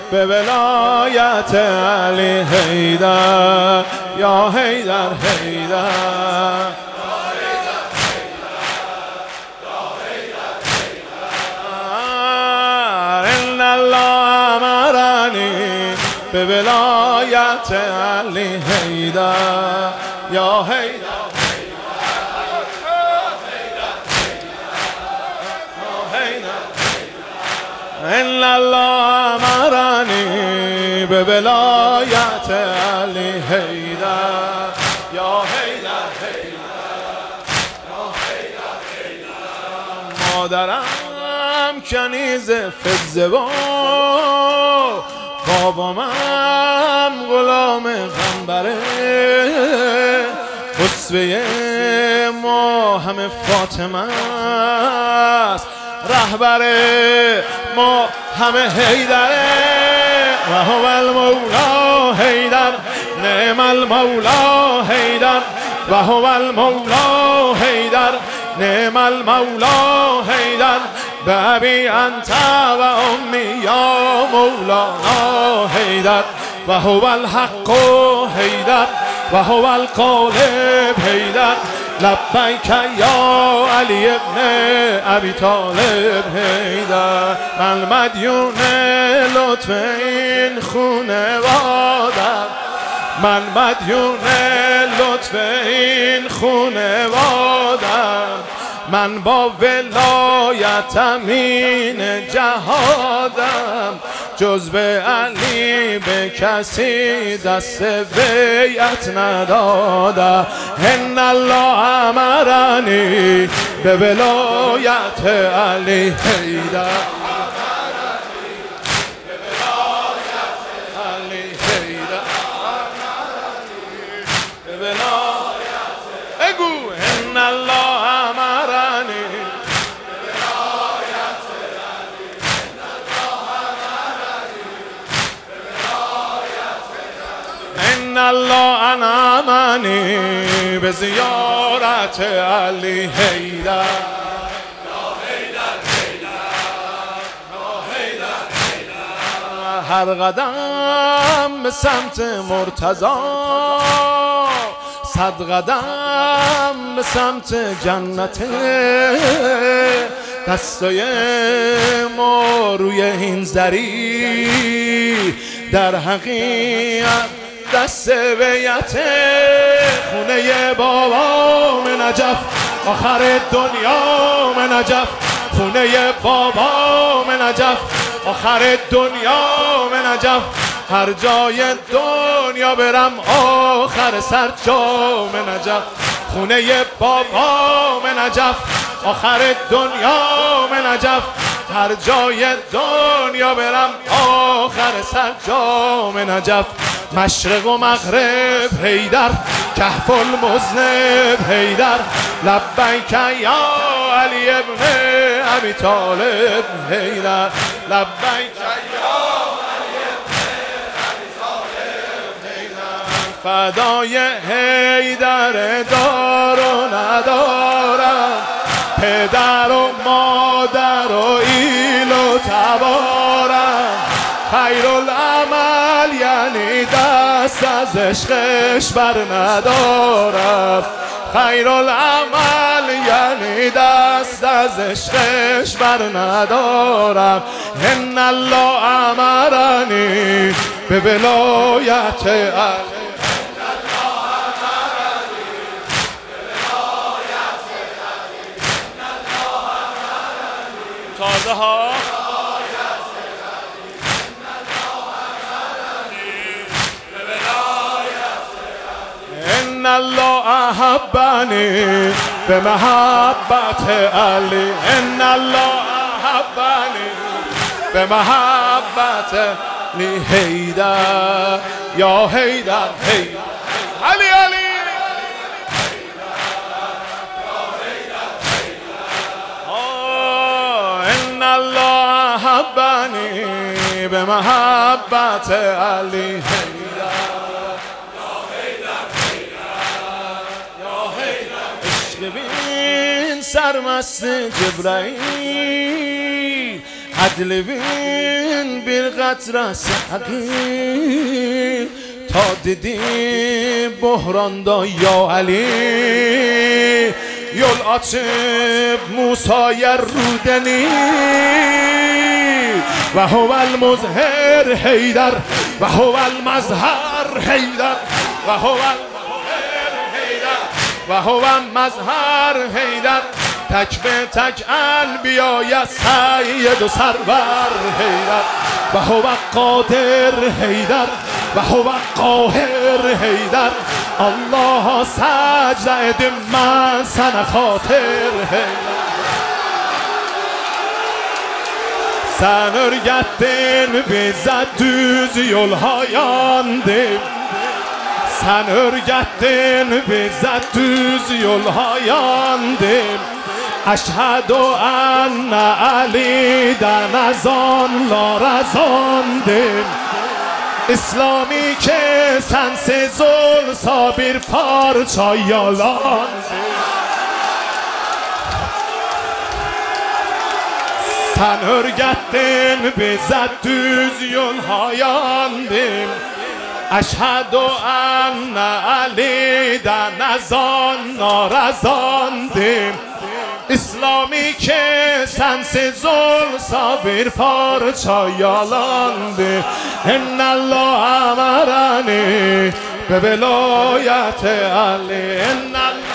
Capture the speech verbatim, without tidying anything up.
به ولایت علی حیدر یا حیدر حیدر ان الله امرنی به ولایت علی حیدر یا حیدر ان الله امرنی به ولایت علی حیدر یا حیدر حیدر مادرم کنیز فزه و بابامم غلام غنبره خسوه ما همه فاطمه است رهبر ما همه حیدره و هو المولا حیدر نعم المولا حیدر و هو المولا حیدر نعم المولا حیدر بابی انت و امی یا مولانا حیدر و هو الحق حیدر و هو الغالب حیدر لبیک یا علی ابن ابی طالب حیدر من مدیون لطف این خونوادم من مدیون لطف این خونوادم من با ولایت امین جهادم جز به علی به کسی دست بیعت ندادم ان الله امرنی به ولایت علی حیدر ان الله امرنی ان الله انعمنی به زیارت علی حیدر هر قدم به سمت مرتضی صد قدم به سمت جنت دستای ما روی این زری در حقیقت دست بیعت خونه بابام نجف آخر دنیا من نجف خونه بابام نجف آخر دنیا من نجف هر جای دنیا برم آخر سر جام نجف خونه بابام نجف آخر دنیا من نجف هر جای دنیا برم آخر سر جام نجف مشرق و مغرب حیدر کهف المذنب حیدر لبیک یا علی ابن ابی طالب حیدر لبیک یا فدای حیدر دار و ندارم پدر و مادر و ایل و تبارم خیر العمل یعنی دست از عشقش بر ندارم خیر العمل یعنی دست از عشقش بر ندارم ان الله امرنی به ولایت علی تازه ها ان الله احبنی به محبت علی ان الله احبنی به محبت علی حیدر یا حیدر حیدر علی علی الله حبنی به محبت علی حیدر یا حیدر یا حیدر عشق بین سرمست جبرائیل ادلوین bir قطره سقی تا دیدی بحراندا یا علی yol açıp Musa'ya rudeni ve huvel muzher Heydar ve huvel mazhar Heydar ve huvel muzher Heydar ve huvel mazhar Heydar tek be tek enbiyaya seyyid و سرور Heydar ve huvel kadir Heydar ve huvel qahir Heydar Allah'a secde edim ben sana xatir Heydar. Sen örgettin bize düz yol hayandim. Sen örgettin bize düz yol hayandim. Eşhedü enne Ali'den ezanlar ezandim. İslami که sensiz olsa bir parça yalan Sen örgettin bize düz yol hayandim Eşhedü enne Ali'den ezanlar ezandim İslami که sensiz olsa bir parça yalandı İnnallâh emerani be velayete Ali İnnallâh